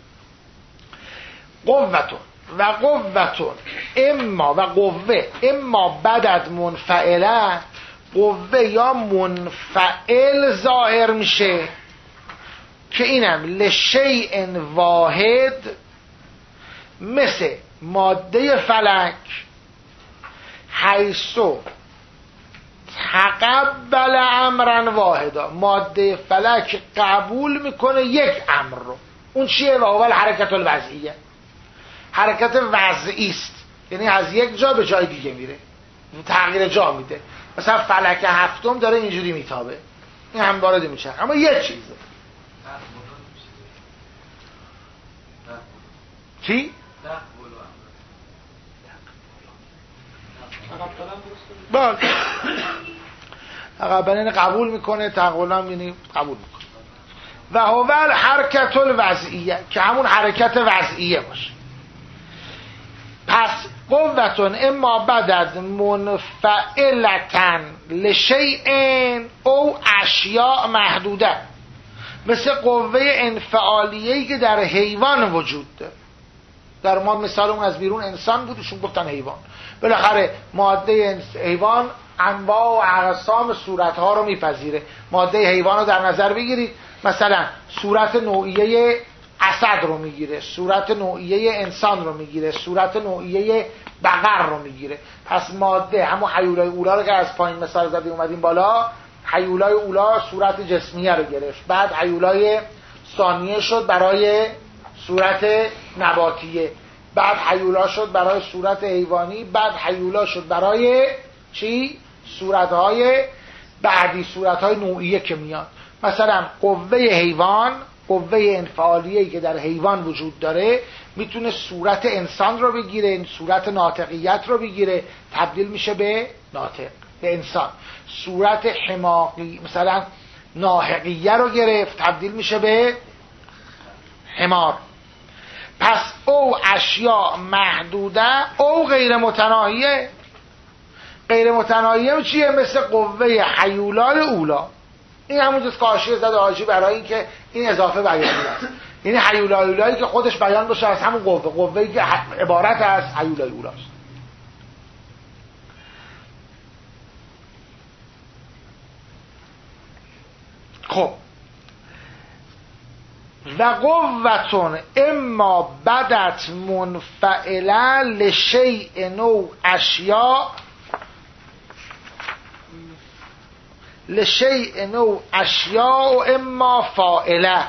قوتون و قوتون اما و قوه اما بدد منفعله، قوه یا منفعل ظاهر میشه که اینم لشیء واحد مثل ماده فلک حیثو تقبل امرا واحدا. ماده فلک قبول میکنه یک امر رو. اون چیه؟ و اول حرکت الوضعیه. حرکت وضعی است، یعنی از یک جا به جای دیگه میره، تغییر جا میده. مثلا فلک هفتم داره اینجوری میتابه، این هم وارد میشه، اما یه چیزه. چی؟ باز عقبانه قبول میکنه، تقبلم یعنی قبول میکنه. و هوال حرکت الوضعیه که همون حرکت وضعیه باشه. پس قوتون اما بدد منفعلتن لشیء او اشیاء محدوده، مثل قوه انفعالیه‌ای که در حیوان وجود داره. در ما مثال اون از بیرون انسان بودشون گفتن حیوان. بالاخره ماده حیوان انواع و اقسام صورتها رو میپذیره. ماده حیوان رو در نظر بگیرید، مثلا صورت نوعیه اسد رو میگیره، صورت نوعیه انسان رو میگیره، صورت نوعیه بقر رو میگیره. پس ماده همون حیولای اولا رو که از پایین مثال زدیم اومدیم بالا، حیولای اولا صورت جسمیه رو گرفت، بعد حیولای ثانیه شد برای صورت نباتیه، بعد حیولا شد برای صورت حیوانی، بعد حیولا شد برای چی؟ صورتهای بعدی، صورتهای نوعیه که میاد. مثلا قوه حیوان، قوه انفعالیه‌ای که در حیوان وجود داره میتونه صورت انسان رو بگیره، صورت ناطقیت رو بگیره، تبدیل میشه به ناطق، به انسان. صورت حماقی مثلا ناحقیه رو گرفت، تبدیل میشه به حمار. پس او اشیاء محدوده او غیر متناهیه. غیر متناهیه چیه؟ مثل قوه حیولای اولا. این همون جز کاشیه زده حاجی برای این که این اضافه بیانی است. یعنی حیولای اولایی که خودش بیان بشه از همون قوه‌ای که عبارت از حیولای اولاست. خب و قوتون اما بدت منفعله لشیء نوع اشیاء لشیء نوع اشیاء و اما فاعله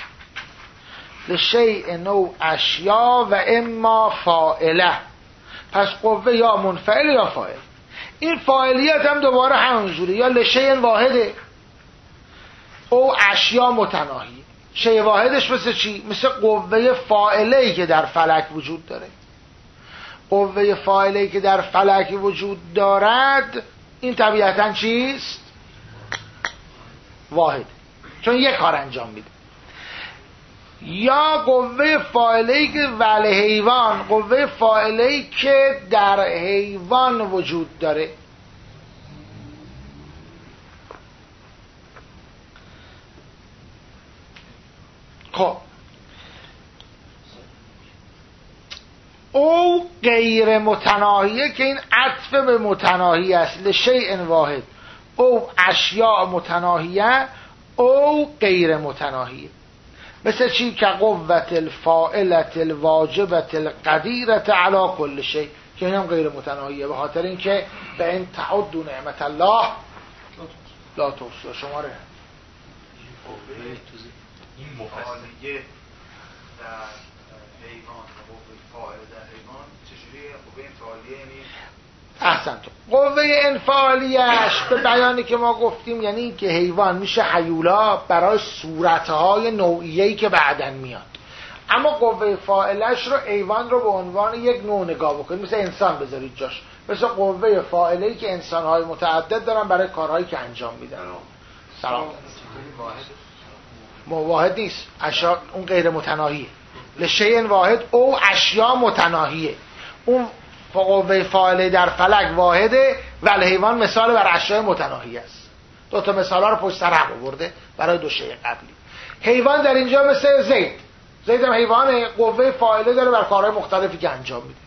لشیء نوع اشیاء و اما فاعله. پس قوه یا منفعل یا فاعل. این فاعلیت هم دوباره همونجوری، یا لشیء واحده او اشیاء متناهی. شیء واحدش مثل چی؟ مثل قوه فاعله‌ای که در فلک وجود داره. قوه فاعله‌ای که در فلک وجود دارد این طبیعتاً چیست؟ واحد، چون یک کار انجام میده. یا قوه فاعله‌ای که ول حیوان، قوه فاعله‌ای که در حیوان وجود داره. خب او غیر متناهیه که این عطف به متناهی است، لشیء واحد، او اشیاء متناهیه، او غیر متناهیه. مثل چی؟ که قوت الفاعلت الواجبت القدیرت علی کل شیء، که این هم غیر متناهیه، به خاطر اینکه به این تعدوا نعمت الله لا تحصوها. شماره این مفصلیه در حیوان و قوه فاعل در حیوان چجوریه؟ قوه انفعالیه یعنی احسنت. قوه انفعالیش به بیانی که ما گفتیم یعنی این که حیوان میشه هیولا برای صورتهای نوعیه‌ای که بعدن میاد، اما قوه فاعلش رو حیوان رو به عنوان یک نوع نگاه بکنید، مثل انسان بذارید جاش، مثل قوه فاعله‌ای که انسان‌های متعدد دارن برای کارهایی که انجام میدن. سلام. واحد نیست، اشیاء اون غیر متناهیه، لشیء واحد او اشیاء متناهیه. اون قوه فاعله در فلک واحده و حیوان مثال بر اشیاء متناهی است. دو تا مثالا رو پشت سر هم آورده برای دو شیء قبلی. حیوان در اینجا مثل زید هم حیوان قوه فاعله داره بر کارهای مختلفی که انجام میده.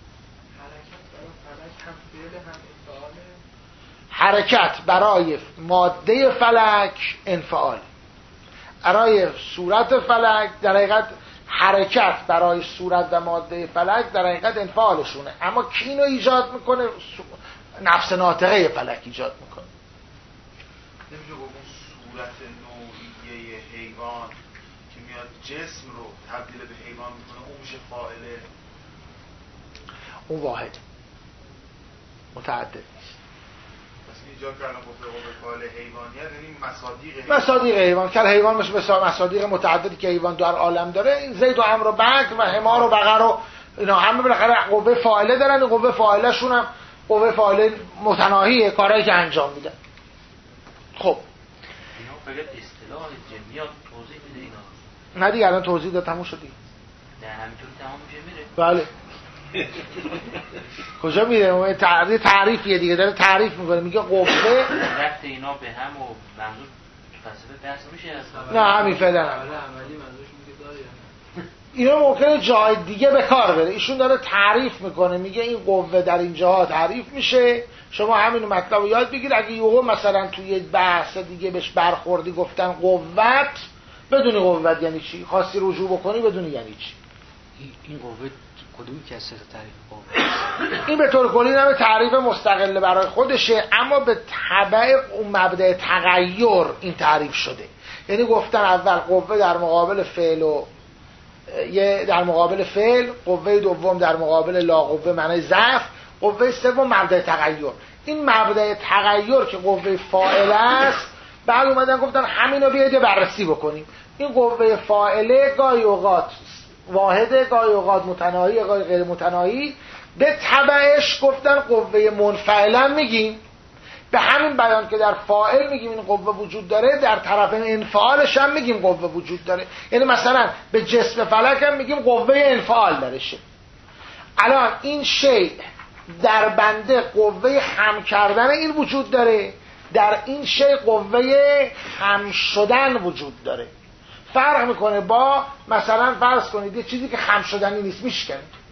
حرکت برای ماده فلک انفعال، برای صورت فلک در حقیقت حرکت برای صورت و ماده فلک در حقیقت انفعالشونه، اما کی اینو ایجاد میکنه؟ نفس ناطقه فلک ایجاد میکنه. نمیشه گفت اون صورت نوعیه حیوان که میاد جسم رو تبدیل به حیوان میکنه اون میشه فاعله؟ اون واحد متعدد نیست. اینجا که الان گفته قوه فاعل حیوانیت یعنی مصادیق حیوان، که حیوان مثل مصادیق متعددی که حیوان در عالم داره، این زید و عمرو و بکر و حمار و بقر و اینا همه بالاخره قوه فاعله دارن. قوه فاعله شون هم قوه فاعله متناهیه، کارهایی که انجام میدن. خب اینا فقط اصطلاح جمعیات توضیح میده اینا؟ نه دیگه الان توضیح داد تموم شد دیگه. نه همینطوری تمام میشه میره؟ بله. کجا میره؟ تعریفیه دیگه، داره تعریف میکنه، میگه قوه رفت اینا به هم و منظور فلسفه بحث میشه اصلا؟ نه همین فعلا عملی منظورش میگه داره. اینا ممکنه جای دیگه به کار بره. ایشون داره تعریف میکنه، میگه این قوه در این جاها تعریف میشه، شما همین مطلب رو یاد بگیر. اگه یهو مثلا توی بحث دیگه بهش برخوردی گفتن قوت، بدونی قوت یعنی چی، خواستی رجوع بکنی بدونی یعنی چی. این قوه کدومی که از تعریف قوه؟ این به طور کلی هم تعریف مستقل برای خودشه، اما به تبع اون مبدأ تغییر این تعریف شده. یعنی گفتن اول قوه در مقابل فعل و در مقابل فعل، قوه دوم در مقابل لا قوه معنی ضعف، قوه سوم مبدأ تغییر. این مبدأ تغییر که قوه فاعله است، بعد اومدن گفتن همین رو بیاید بررسی بکنیم. این قوه فاعله گاهی اوقات واحده، گاهی اوقات متناهی، گاهی غیر متناهی. به تبعش گفتن قوه منفعلا میگیم، به همین بیان که در فاعل میگیم این قوه وجود داره، در طرف انفعالش هم میگیم قوه وجود داره. یعنی مثلا به جسم فلک هم میگیم قوه انفعال درشه. الان این شیء در بنده قوه خم کردن این وجود داره، در این شیء قوه خم شدن وجود داره. فرق میکنه با مثلا فرض کنید یه چیزی که خم شدنی نیست میشکنید،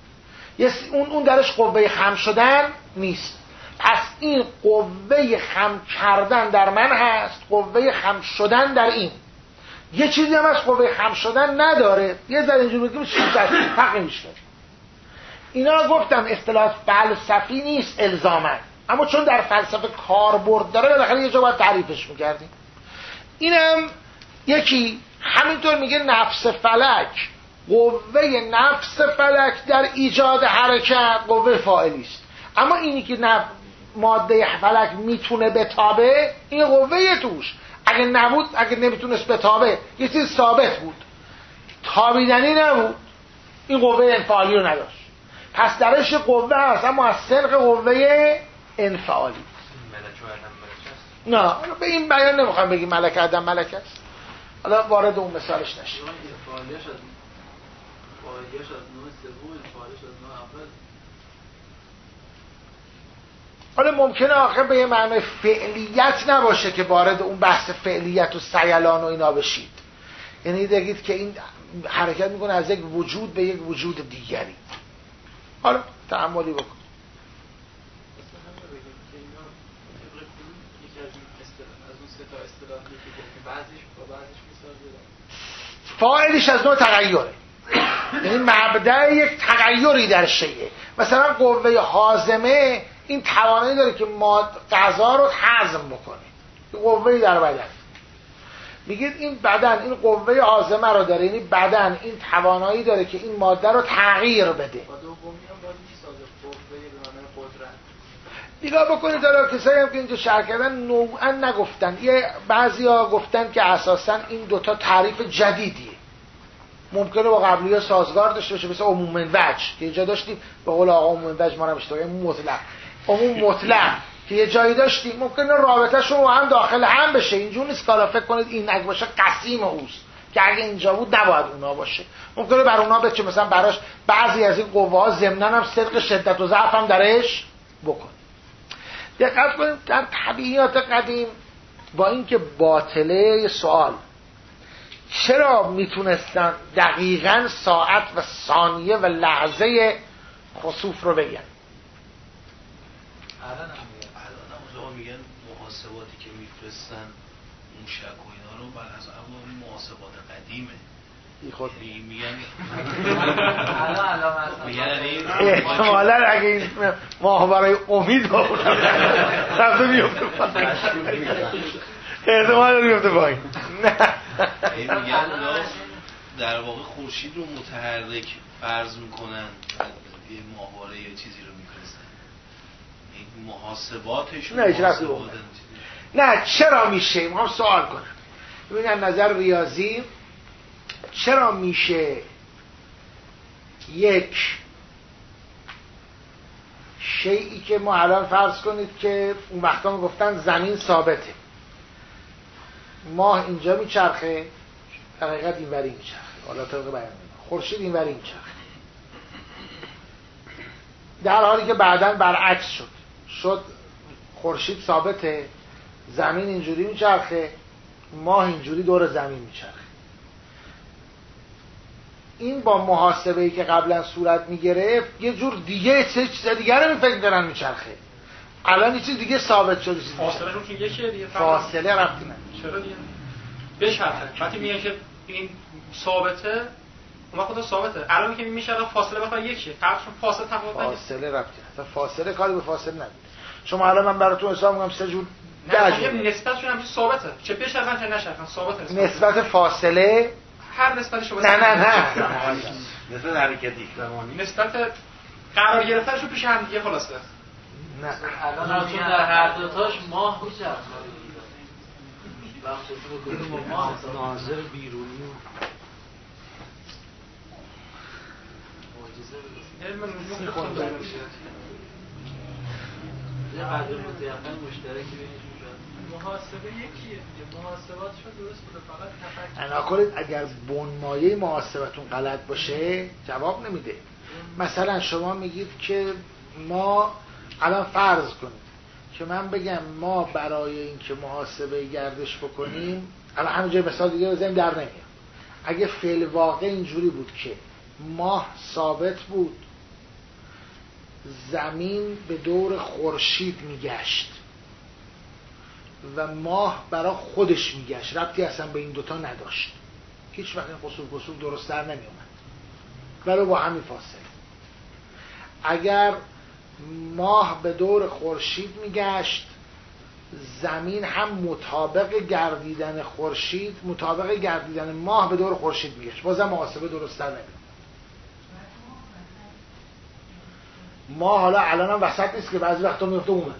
اون درش قوه خم شدن نیست. پس این قوه خم کردن در من هست، قوه خم شدن در این. یه چیزی هم از قوه خم شدن نداره، یه ذره اینجور بگیم چیز فرقی میشه. اینا گفتم اصطلاح فلسفی نیست الزاما، اما چون در فلسفه کاربرد داره بالاخره یه جا باید تعریفش میکردیم. اینم یکی همینطور میگه نفس فلک، قوه نفس فلک در ایجاد حرکت قوه فاعلی است، اما اینی که ماده فلک میتونه بتابه، این قوه توش اگه نبود، اگه نمیتونست بتابه، یه چیز ثابت بود، تابیدنی نبود، این قوه انفعالی رو نداشت. پس درش قوه هست، اما از سنخ قوه انفعالی. ملک و آدم ملک است؟ نه به این بیان نمیخوام بگیم ملک آدم ملک است. حالا وارد اون مثالش نشیم. فعالیش از نوع سوم، فعالیش از نوع اول. حالا ممکنه آخر به یه معنی فعلیت نباشه که وارد اون بحث فعلیت و سیلان و اینا بشید. یعنی بگید که این حرکت میکنه از یک وجود به یک وجود دیگری. حالا تأملی بکن. فاعلش از نوع تغییره، یعنی مبدأ یک تغییری در شیء. مثلا قوه هاضمه این توانایی داره که غذا رو هضم بکنه، قوه‌ای در بدن. میگید این بدن این قوه هاضمه رو داره، یعنی بدن این توانایی داره که این ماده رو تغییر بده. نگاه بکنید حالا کسایی هم که اینجا شرح کردن نوعا نگفتن، یه بعضیا گفتن که اساسا این دوتا تعریف جدیدیه، ممکنه با قبلی‌ها سازگار داشته باشه، مثل عموم وجه که اینجا داشتیم، به قول آقا عموم وجه ما نمی‌شته مطلق، عموم مطلق که یه جایی داشتیم، ممکنه رابطه‌شون رو هم داخل هم بشه. اینجور نیست که حالا فکر کنید این اگه باشه قسیم اوست که اگه اینجا بود نباید اونا باشه، ممکنه بر اونا بچه مثلا براش بعضی از این قوه‌ها ضمناً هم صدق شدت و ضعف هم درش بکنه. دقت کنید در طبیعیات قدیم با اینکه باطله سوال چرا میتونستن دقیقاً ساعت و ثانیه و لحظه خسوف رو بگن؟ الان هم میگن محاسباتی که میفرستن موشک و اینا رو بر از اون محاسبات قدیمه. خود میگن احتمالا اگه این ماهواره امید رفته میفته احتمالا میفته پایین. میگن در واقع خورشید رو متحرک فرض میکنن، یه ماهواره یه چیزی رو میفرستن، این محاسباتش نه چرا میشه؟ ما هم سوال کنم ببینن نظر ریاضی چرا میشه یک شیئی که ما الان فرض کنید که اون وقتا گفتن زمین ثابته، ماه اینجا میچرخه، در حقیقت اینوری میچرخه، حالا طبق بیان خورشید اینوری میچرخه، در حالی که بعداً برعکس شد خورشید ثابته، زمین اینجوری میچرخه، ماه اینجوری دور زمین میچرخه. این با محاسبه‌ای که قبلا صورت میگرفت یه جور دیگه چیز دیگه رو فکر می‌کنن میچرخه، الان یه چیز دیگه ثابت شده. فاصله‌شون که یکیه دیگه، فاصله ربطی نداره. چرا دیگه بچرخه وقتی میگن که این ثابته اون وقت ثابته، الان که میشه فاصله بخواد یکیه، فرقشون فاصله تفاوت نداره. فاصله ربطی نداره، فاصله کاری به فاصله نداره. شما الان من براتون حساب می‌کنم سه جور نسبتشون هم ثابته، چه بچرخن چه نچرخن ثابته. نسبت فاصله هر نسبتش رو نه نسبت حرکتی زمانی، نسبت قرار گرفتنشون پیش هم دیگه خلاصه. نه الان چون در هر دو تاش ماه میچرخه، ناظر بیرونی علم نجوم خود داره میشه. یه قدر متیقن مشترکی بینشون شد. محاسبه یکیه دیگه، محاسباتشون درست بوده، فقط تفکر. انا کنید اگر بنمایه محاسبتون غلط باشه جواب نمیده. مثلا شما میگید که ما الان فرض کنید که من بگم ما برای اینکه محاسبه گردش بکنیم، الان همینجا مثال دیگه بزنیم در نمیاد، اگه فعل واقع اینجوری بود که ماه ثابت بود، زمین به دور خورشید میگشت و ماه برای خودش میگشت، ربطی اصلا به این دوتا نداشت، هیچ وقت این قصور درست در نمیومد ولی با همین فاصله. اگر ماه به دور خورشید میگشت، زمین هم مطابق گردیدن خورشید، مطابق گردیدن ماه به دور خورشید میگشت، بازم محاسبه درست در نمیومد. ما حالا الان هم وسط نیست که بعضی وقتا میفته اومد.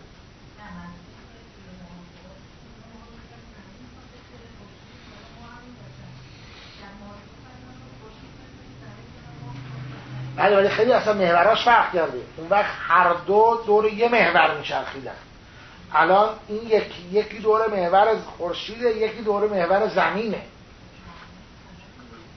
ولی خیلی اصلا محوراش فرق کرده، اون وقت هر دو دور یه محور میچرخیدن. الان این یکی دور محور خورشیده، یکی دور محور زمینه،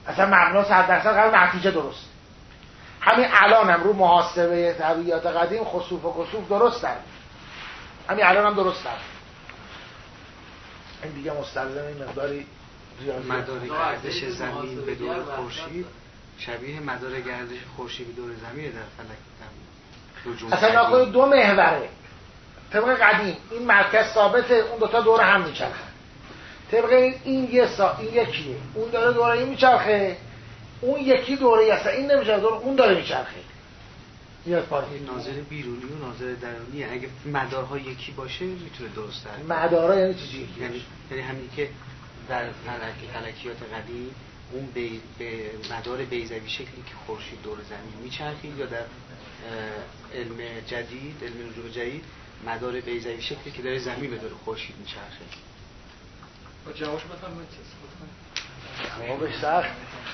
اصلا مبنا 100% قرار نتیجه درست. همین الان هم رو محاسبه طبیعیات قدیم خسوف و کسوف درست در همین الان هم درست در این دیگه مستلزم این مقداری ریاضی. مدار گردش زمین به دور خورشید شبیه مدار گردش خورشید به دور زمین در فلک. اصلا ناخواه دو محوره. طبق قدیم این مرکز ثابته، اون دوتا دور هم میچرخه. طبق این یکیه، اون داره دوره این میچرخه، اون یکی دوره اصلا این نمیچرخه، دوره اون داره میچرخه. میاد پایین. ناظر بیرونی و ناظر درونی اگه مدارها یکی باشه میتونه درست در مدارها یعنی چیزی یعنی همین که در فلکیات قدیم اون به مدار بیضوی شکلی که خورشید دور زمین میچرخید، یا در علم جدید، علم نجوم جدید مدار بیضوی شکلی که داره زمین به دور خورشید میچرخه. جوابش بفرمایید. جوابش سخت.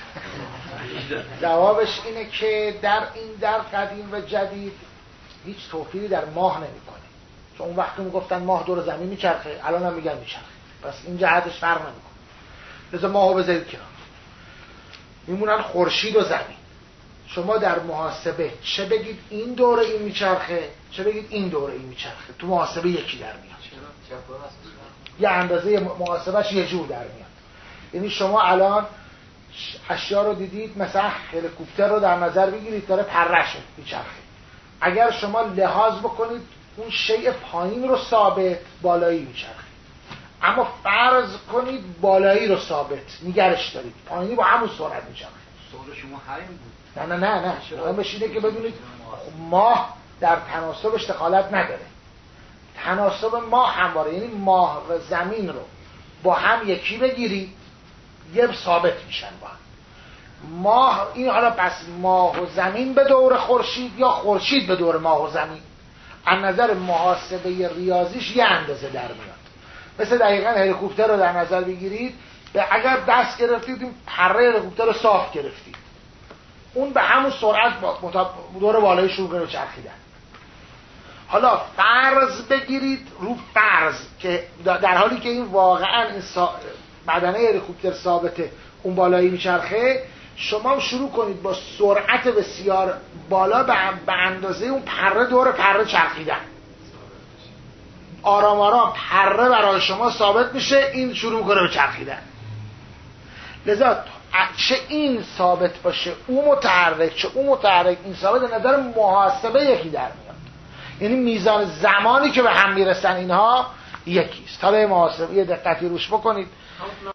جوابش اینه که در قدیم و جدید هیچ توفیری در ماه نمیکنه. چون اون وقتی میگفتن ماه دور زمین میچرخه، الان هم میگن میچرخه. پس این جهتش فرق نمیکنه. لذا ماهو بذارید کنار. میمونن خورشید و زمین. شما در محاسبه چه بگید این دوره این میچرخه، چه بگید این دوره این میچرخه، تو محاسبه یکی در میاد. یه اندازه محاسبهش یه جور در میاد. یعنی شما الان اشیا رو دیدید، مثلا هلیکوپتر رو در نظر بگیرید داره پره‌ش میچرخه. اگر شما لحاظ بکنید اون شیء پایین رو ثابت، بالایی میچرخه. اما فرض کنید بالایی رو ثابت نگرش دارید، پایینی با همون سرعت میچرخه. سوال شما حریم بود. نه مهمش اینه که بدونید ماه در تناسبش دخالت نداره. تناسب ماه همواره، یعنی ماه و زمین رو با هم یکی بگیرید یه ثابت میشن با هم. ماه این حالا پس ماه و زمین به دور خورشید یا خورشید به دور ماه و زمین، از نظر محاسبه ریاضیش یه اندازه در میاد. مثل دقیقاً هلیکوپتر رو در نظر بگیرید، اگر دست گرفتید این پره هلیکوپتر رو صاف گرفتید، اون به همون سرعت دور بالایی شروع کنه چرخیدن. حالا فرض بگیرید رو فرض که در حالی که این واقعاً این بدنه هلیکوپتر ثابته، اون بالایی میچرخه، شما شروع کنید با سرعت بسیار بالا به اندازه اون پره دور پره چرخیدن. آرام آرام پره برای شما ثابت میشه، این شروع کنه به چرخیدن. لذا چه این ثابت باشه اون متحرک، چه اون متحرک این ثابت، نظر محاسبه یکی در میاد. یعنی میزان زمانی که به هم میرسن اینها یکیست. حالا محاسبه یه دقتی روش بکنید.